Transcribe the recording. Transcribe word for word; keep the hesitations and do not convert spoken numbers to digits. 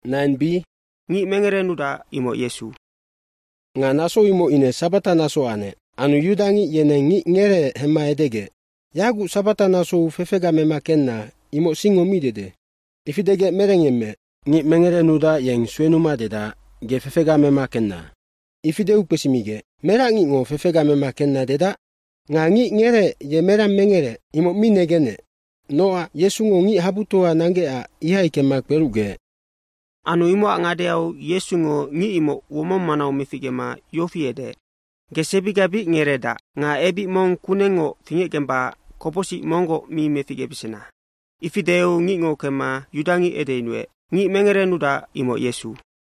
nine b ngi mengerenuda imo Yesu. Nga naso imo ine sabata naso ane. Anu yudangi yene ngi ngere hema edege. Yagu sabata naso fefega mema kenna imo singo midede. Ifidege merengeme ngi mengerenuda yang suenuma deda ge fefega mema kenna. Ifide upesimige merangi ngo fefega mema kenna deda. Nga ngi ngere ye mera mengere imo minegene. Noa Yesu ngo ngi habutoa nange a ihai kema kweruge. Anu imo angadeau Yesu ngo ngi imo womo manau mefigema yofiede. Gesebigabi ngereda nga ebi mong kunengo finge kemba koposi mongo mi mefige bisena. Ifideo ngi ngo kema yudangi edenwe ngi mengerenuda imo Yesu.